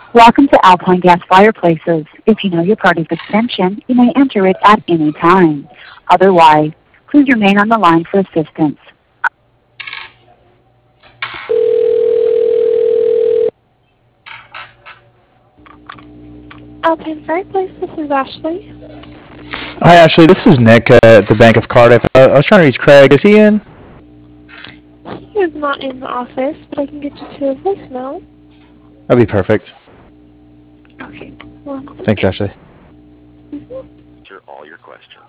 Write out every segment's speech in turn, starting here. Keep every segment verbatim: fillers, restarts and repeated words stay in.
Welcome to Alpine Gas Fireplaces. If you know your party's extension, you may enter it at any time. Otherwise, please remain on the line for assistance. Alpine Fireplace, this is Ashley. Hi, Ashley. This is Nick uh, at the Bank of Cardiff. Uh, I was trying to reach Craig. Is he in? He is not in the office, but I can get you to a voicemail. That'd be perfect. Okay. Well, Thanks, Ashley. Answer all your questions.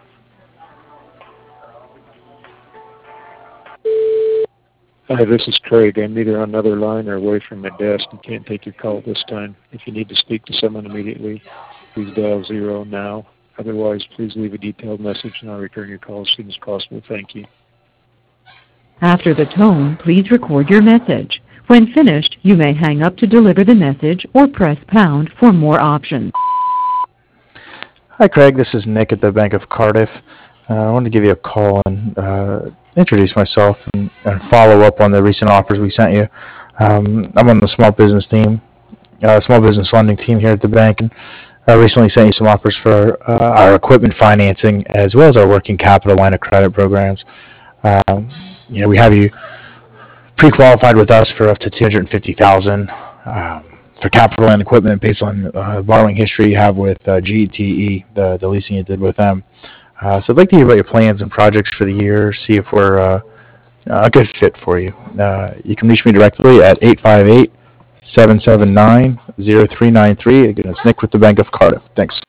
Hi, this is Craig. I'm either on another line or away from my desk and can't take your call this time. If you need to speak to someone immediately, please dial zero now. Otherwise, please leave a detailed message and I'll return your call as soon as possible. Thank you. After the tone, please record your message. When finished, you may hang up to deliver the message or press pound for more options. Hi, Craig. This is Nick at the Bank of Cardiff. Uh, I wanted to give you a call and uh, introduce myself and, and follow up on the recent offers we sent you. Um, I'm on the small business team, uh, small business lending team here at the bank, and I recently sent you some offers for uh, our equipment financing as well as our working capital line of credit programs. Um, you know, we have you pre-qualified with us for up to two hundred fifty thousand dollars um, for capital and equipment based on uh, borrowing history you have with uh, G T E, the, the leasing you did with them. Uh, so I'd like to hear about your plans and projects for the year, see if we're uh, a good fit for you. Uh, you can reach me directly at eight five eight, seven seven nine, zero three nine three. Again, it's Nick with the Bank of Cardiff. Thanks.